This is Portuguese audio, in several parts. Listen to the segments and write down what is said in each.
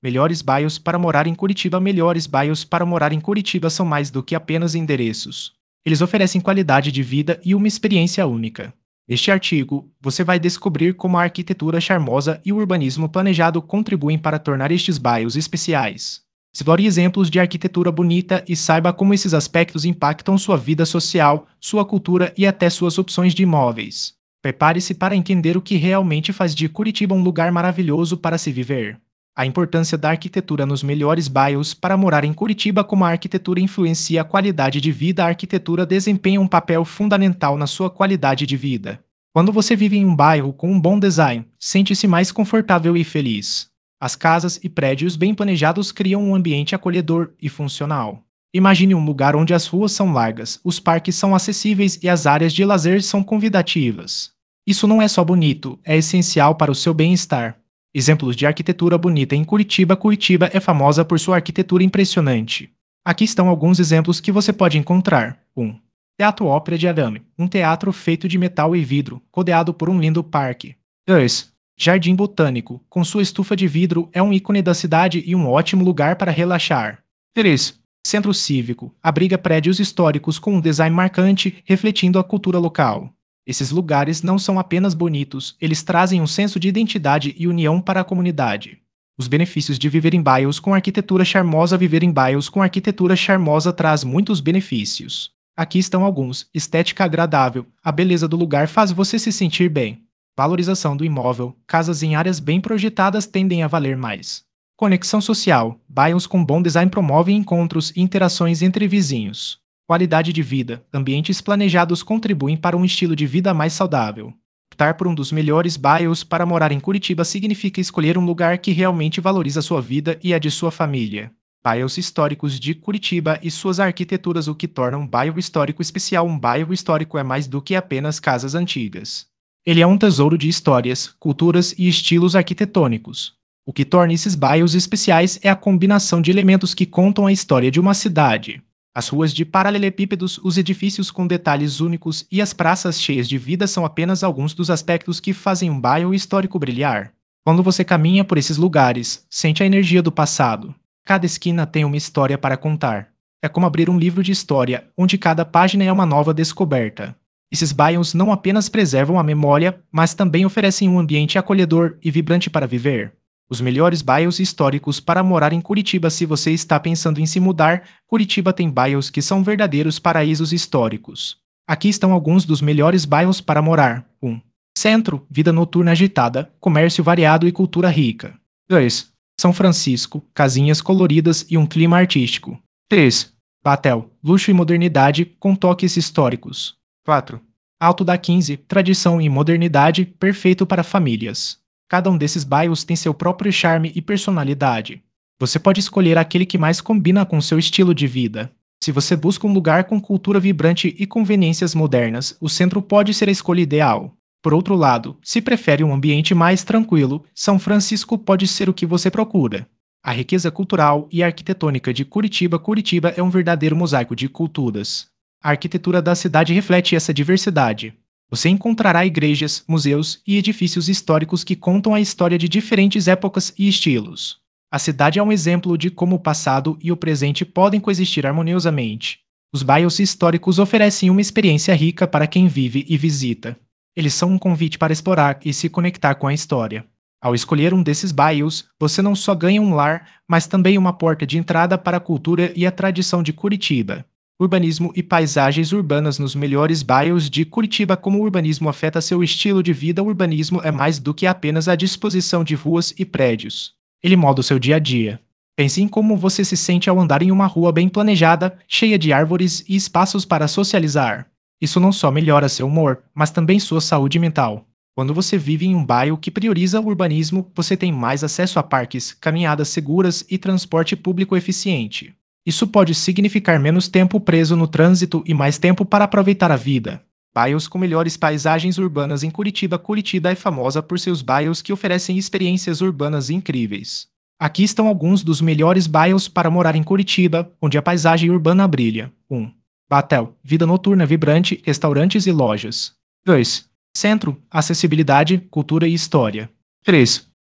Melhores bairros para morar em Curitiba. Melhores bairros para morar em Curitiba são mais do que apenas endereços. Eles oferecem qualidade de vida e uma experiência única. Neste artigo, você vai descobrir como a arquitetura charmosa e o urbanismo planejado contribuem para tornar estes bairros especiais. Explore exemplos de arquitetura bonita e saiba como esses aspectos impactam sua vida social, sua cultura e até suas opções de imóveis. Prepare-se para entender o que realmente faz de Curitiba um lugar maravilhoso para se viver. A importância da arquitetura nos melhores bairros para morar em Curitiba. Como a arquitetura influencia a qualidade de vida. A arquitetura desempenha um papel fundamental na sua qualidade de vida. Quando você vive em um bairro com um bom design, sente-se mais confortável e feliz. As casas e prédios bem planejados criam um ambiente acolhedor e funcional. Imagine um lugar onde as ruas são largas, os parques são acessíveis e as áreas de lazer são convidativas. Isso não é só bonito, é essencial para o seu bem-estar. Exemplos de arquitetura bonita em Curitiba. Curitiba é famosa por sua arquitetura impressionante. Aqui estão alguns exemplos que você pode encontrar. 1. Teatro Ópera de Arame, um teatro feito de metal e vidro, rodeado por um lindo parque. 2. Jardim Botânico, com sua estufa de vidro, é um ícone da cidade e um ótimo lugar para relaxar. 3. Centro Cívico, abriga prédios históricos com um design marcante, refletindo a cultura local. Esses lugares não são apenas bonitos, eles trazem um senso de identidade e união para a comunidade. Os benefícios de viver em bairros com arquitetura charmosa. Viver em bairros com arquitetura charmosa traz muitos benefícios. Aqui estão alguns: estética agradável, a beleza do lugar faz você se sentir bem. Valorização do imóvel, casas em áreas bem projetadas tendem a valer mais. Conexão social, bairros com bom design promovem encontros e interações entre vizinhos. Qualidade de vida, ambientes planejados contribuem para um estilo de vida mais saudável. Optar por um dos melhores bairros para morar em Curitiba significa escolher um lugar que realmente valoriza sua vida e a de sua família. Bairros históricos de Curitiba e suas arquiteturas. O que torna um bairro histórico especial. Um bairro histórico é mais do que apenas casas antigas. Ele é um tesouro de histórias, culturas e estilos arquitetônicos. O que torna esses bairros especiais é a combinação de elementos que contam a história de uma cidade. As ruas de paralelepípedos, os edifícios com detalhes únicos e as praças cheias de vida são apenas alguns dos aspectos que fazem um bairro histórico brilhar. Quando você caminha por esses lugares, sente a energia do passado. Cada esquina tem uma história para contar. É como abrir um livro de história, onde cada página é uma nova descoberta. Esses bairros não apenas preservam a memória, mas também oferecem um ambiente acolhedor e vibrante para viver. Os melhores bairros históricos para morar em Curitiba. Se você está pensando em se mudar, Curitiba tem bairros que são verdadeiros paraísos históricos. Aqui estão alguns dos melhores bairros para morar. 1. Centro, vida noturna agitada, comércio variado e cultura rica. 2. São Francisco, casinhas coloridas e um clima artístico. 3. Batel, luxo e modernidade com toques históricos. 4. Alto da 15, tradição e modernidade, perfeito para famílias. Cada um desses bairros tem seu próprio charme e personalidade. Você pode escolher aquele que mais combina com seu estilo de vida. Se você busca um lugar com cultura vibrante e conveniências modernas, o centro pode ser a escolha ideal. Por outro lado, se prefere um ambiente mais tranquilo, São Francisco pode ser o que você procura. A riqueza cultural e arquitetônica de Curitiba. Curitiba é um verdadeiro mosaico de culturas. A arquitetura da cidade reflete essa diversidade. Você encontrará igrejas, museus e edifícios históricos que contam a história de diferentes épocas e estilos. A cidade é um exemplo de como o passado e o presente podem coexistir harmoniosamente. Os bairros históricos oferecem uma experiência rica para quem vive e visita. Eles são um convite para explorar e se conectar com a história. Ao escolher um desses bairros, você não só ganha um lar, mas também uma porta de entrada para a cultura e a tradição de Curitiba. Urbanismo e paisagens urbanas nos melhores bairros de Curitiba. Como o urbanismo afeta seu estilo de vida. O urbanismo é mais do que apenas a disposição de ruas e prédios. Ele molda o seu dia a dia. Pense em como você se sente ao andar em uma rua bem planejada, cheia de árvores e espaços para socializar. Isso não só melhora seu humor, mas também sua saúde mental. Quando você vive em um bairro que prioriza o urbanismo, você tem mais acesso a parques, caminhadas seguras e transporte público eficiente. Isso pode significar menos tempo preso no trânsito e mais tempo para aproveitar a vida. Bairros com melhores paisagens urbanas em Curitiba. Curitiba é famosa por seus bairros que oferecem experiências urbanas incríveis. Aqui estão alguns dos melhores bairros para morar em Curitiba, onde a paisagem urbana brilha. 1. Batel, vida noturna vibrante, restaurantes e lojas. 2. Centro, acessibilidade, cultura e história. 3.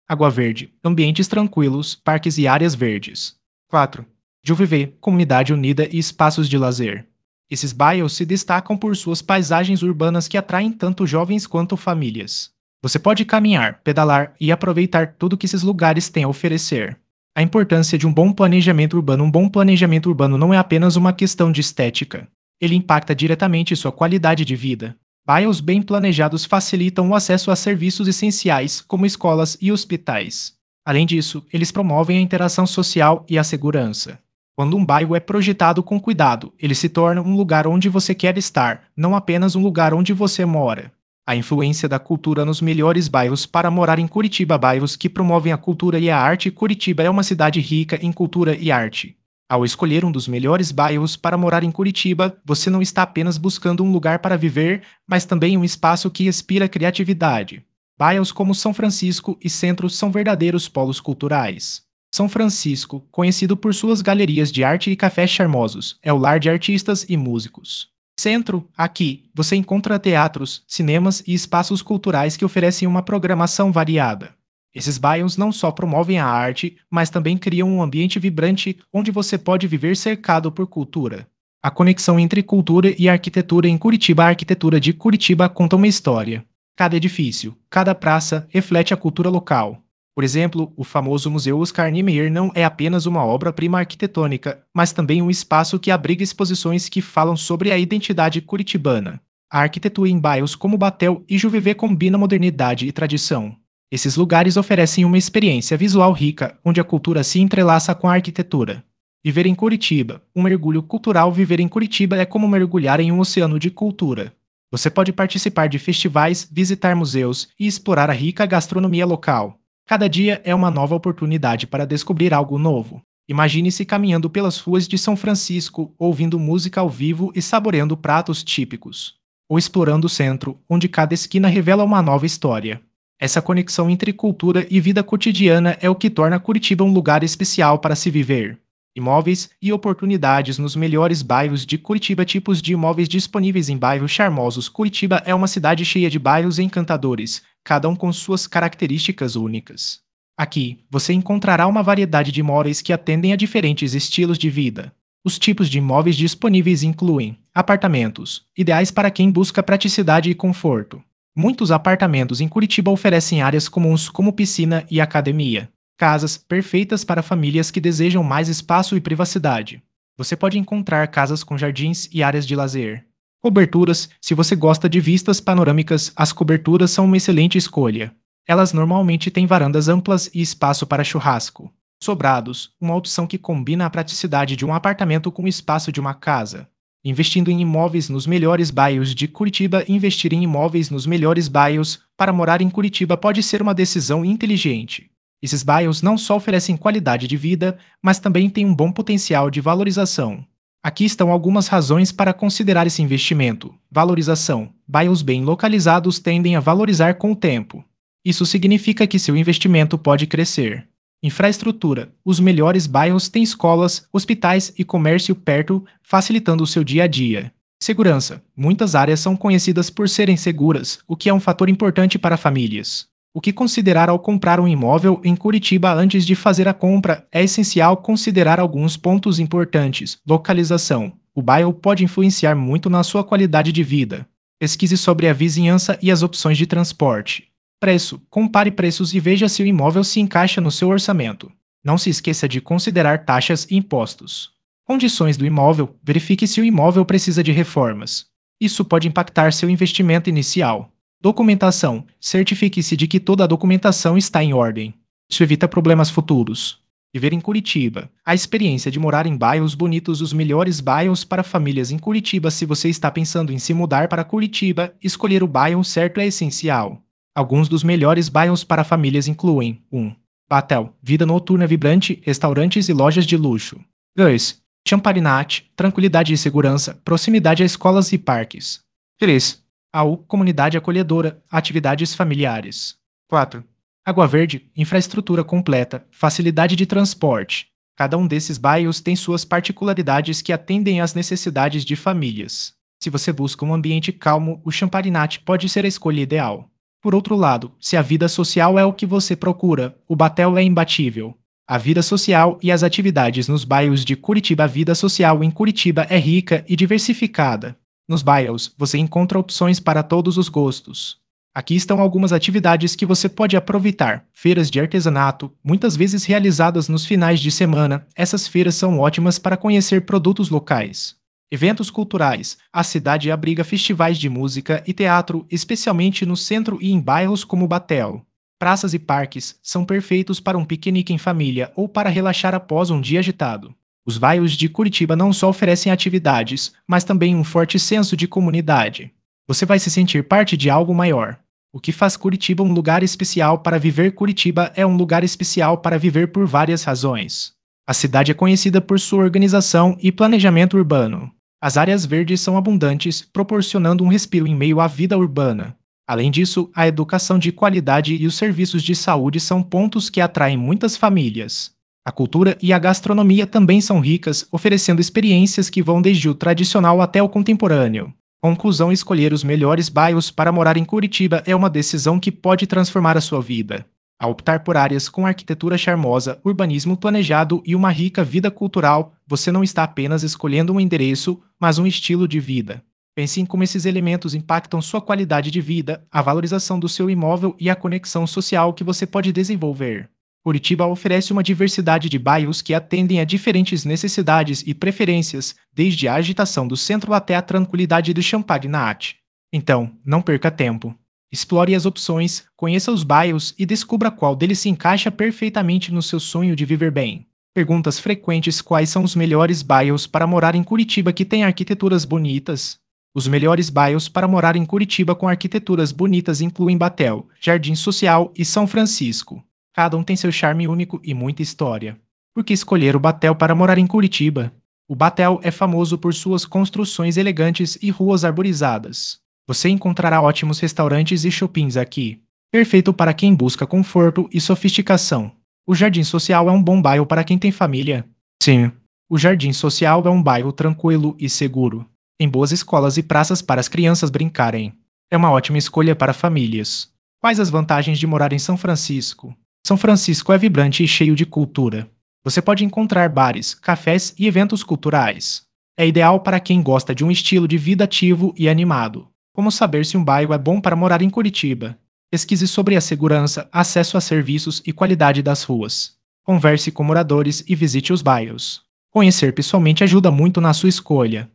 Água Verde, ambientes tranquilos, parques e áreas verdes. 4. Juviver, comunidade unida e espaços de lazer. Esses bairros se destacam por suas paisagens urbanas que atraem tanto jovens quanto famílias. Você pode caminhar, pedalar e aproveitar tudo que esses lugares têm a oferecer. A importância de um bom planejamento urbano. Um bom planejamento urbano não é apenas uma questão de estética. Ele impacta diretamente sua qualidade de vida. Bairros bem planejados facilitam o acesso a serviços essenciais, como escolas e hospitais. Além disso, eles promovem a interação social e a segurança. Quando um bairro é projetado com cuidado, ele se torna um lugar onde você quer estar, não apenas um lugar onde você mora. A influência da cultura nos melhores bairros para morar em Curitiba. Bairros que promovem a cultura e a arte. Curitiba é uma cidade rica em cultura e arte. Ao escolher um dos melhores bairros para morar em Curitiba, você não está apenas buscando um lugar para viver, mas também um espaço que inspira criatividade. Bairros como São Francisco e Centro são verdadeiros polos culturais. São Francisco, conhecido por suas galerias de arte e cafés charmosos, é o lar de artistas e músicos. Centro, aqui, você encontra teatros, cinemas e espaços culturais que oferecem uma programação variada. Esses bairros não só promovem a arte, mas também criam um ambiente vibrante onde você pode viver cercado por cultura. A conexão entre cultura e arquitetura em Curitiba. A arquitetura de Curitiba conta uma história. Cada edifício, cada praça reflete a cultura local. Por exemplo, o famoso Museu Oscar Niemeyer não é apenas uma obra-prima arquitetônica, mas também um espaço que abriga exposições que falam sobre a identidade curitibana. A arquitetura em bairros como Batel e Juviver combina modernidade e tradição. Esses lugares oferecem uma experiência visual rica, onde a cultura se entrelaça com a arquitetura. Viver em Curitiba. Um mergulho cultural. Viver em Curitiba é como mergulhar em um oceano de cultura. Você pode participar de festivais, visitar museus e explorar a rica gastronomia local. Cada dia é uma nova oportunidade para descobrir algo novo. Imagine-se caminhando pelas ruas de São Francisco, ouvindo música ao vivo e saboreando pratos típicos. Ou explorando o centro, onde cada esquina revela uma nova história. Essa conexão entre cultura e vida cotidiana é o que torna Curitiba um lugar especial para se viver. Imóveis e oportunidades nos melhores bairros de Curitiba. Tipos de imóveis disponíveis em bairros charmosos. Curitiba é uma cidade cheia de bairros encantadores, cada um com suas características únicas. Aqui, você encontrará uma variedade de imóveis que atendem a diferentes estilos de vida. Os tipos de imóveis disponíveis incluem apartamentos, ideais para quem busca praticidade e conforto. Muitos apartamentos em Curitiba oferecem áreas comuns como piscina e academia. Casas perfeitas para famílias que desejam mais espaço e privacidade. Você pode encontrar casas com jardins e áreas de lazer. Coberturas. Se você gosta de vistas panorâmicas, as coberturas são uma excelente escolha. Elas normalmente têm varandas amplas e espaço para churrasco. Sobrados. Uma opção que combina a praticidade de um apartamento com o espaço de uma casa. Investindo em imóveis nos melhores bairros de Curitiba. Investir em imóveis nos melhores bairros para morar em Curitiba pode ser uma decisão inteligente. Esses bairros não só oferecem qualidade de vida, mas também têm um bom potencial de valorização. Aqui estão algumas razões para considerar esse investimento. Valorização. Bairros bem localizados tendem a valorizar com o tempo. Isso significa que seu investimento pode crescer. Infraestrutura. Os melhores bairros têm escolas, hospitais e comércio perto, facilitando o seu dia a dia. Segurança. Muitas áreas são conhecidas por serem seguras, o que é um fator importante para famílias. O que considerar ao comprar um imóvel em Curitiba? Antes de fazer a compra, é essencial considerar alguns pontos importantes. Localização. O bairro pode influenciar muito na sua qualidade de vida. Pesquise sobre a vizinhança e as opções de transporte. Preço. Compare preços e veja se o imóvel se encaixa no seu orçamento. Não se esqueça de considerar taxas e impostos. Condições do imóvel. Verifique se o imóvel precisa de reformas. Isso pode impactar seu investimento inicial. Documentação. Certifique-se de que toda a documentação está em ordem. Isso evita problemas futuros. Viver em Curitiba. A experiência de morar em bairros bonitos. Os melhores bairros para famílias em Curitiba. Se você está pensando em se mudar para Curitiba, escolher o bairro certo é essencial. Alguns dos melhores bairros para famílias incluem 1. Batel. Vida noturna vibrante, restaurantes e lojas de luxo. 2. Champarinat. Tranquilidade e segurança, proximidade a escolas e parques. 3. AU, comunidade acolhedora, atividades familiares. 4. Água Verde, infraestrutura completa, facilidade de transporte. Cada um desses bairros tem suas particularidades que atendem às necessidades de famílias. Se você busca um ambiente calmo, o Champarinat pode ser a escolha ideal. Por outro lado, se a vida social é o que você procura, o Batel é imbatível. A vida social e as atividades nos bairros de Curitiba. A vida social em Curitiba é rica e diversificada. Nos bairros, você encontra opções para todos os gostos. Aqui estão algumas atividades que você pode aproveitar. Feiras de artesanato, muitas vezes realizadas nos finais de semana, essas feiras são ótimas para conhecer produtos locais. Eventos culturais. A cidade abriga festivais de música e teatro, especialmente no centro e em bairros como Batel. Praças e parques são perfeitos para um piquenique em família ou para relaxar após um dia agitado. Os bairros de Curitiba não só oferecem atividades, mas também um forte senso de comunidade. Você vai se sentir parte de algo maior. O que faz Curitiba um lugar especial para viver? Curitiba é um lugar especial para viver por várias razões. A cidade é conhecida por sua organização e planejamento urbano. As áreas verdes são abundantes, proporcionando um respiro em meio à vida urbana. Além disso, a educação de qualidade e os serviços de saúde são pontos que atraem muitas famílias. A cultura e a gastronomia também são ricas, oferecendo experiências que vão desde o tradicional até o contemporâneo. Conclusão: escolher os melhores bairros para morar em Curitiba é uma decisão que pode transformar a sua vida. Ao optar por áreas com arquitetura charmosa, urbanismo planejado e uma rica vida cultural, você não está apenas escolhendo um endereço, mas um estilo de vida. Pense em como esses elementos impactam sua qualidade de vida, a valorização do seu imóvel e a conexão social que você pode desenvolver. Curitiba oferece uma diversidade de bairros que atendem a diferentes necessidades e preferências, desde a agitação do centro até a tranquilidade do Champagnat. Então, não perca tempo. Explore as opções, conheça os bairros e descubra qual deles se encaixa perfeitamente no seu sonho de viver bem. Perguntas frequentes: quais são os melhores bairros para morar em Curitiba que têm arquiteturas bonitas? Os melhores bairros para morar em Curitiba com arquiteturas bonitas incluem Batel, Jardim Social e São Francisco. Cada um tem seu charme único e muita história. Por que escolher o Batel para morar em Curitiba? O Batel é famoso por suas construções elegantes e ruas arborizadas. Você encontrará ótimos restaurantes e shoppings aqui, perfeito para quem busca conforto e sofisticação. O Jardim Social é um bom bairro para quem tem família. Sim, o Jardim Social é um bairro tranquilo e seguro. Tem boas escolas e praças para as crianças brincarem. É uma ótima escolha para famílias. Quais as vantagens de morar em São Francisco? São Francisco é vibrante e cheio de cultura. Você pode encontrar bares, cafés e eventos culturais. É ideal para quem gosta de um estilo de vida ativo e animado. Como saber se um bairro é bom para morar em Curitiba? Pesquise sobre a segurança, acesso a serviços e qualidade das ruas. Converse com moradores e visite os bairros. Conhecer pessoalmente ajuda muito na sua escolha.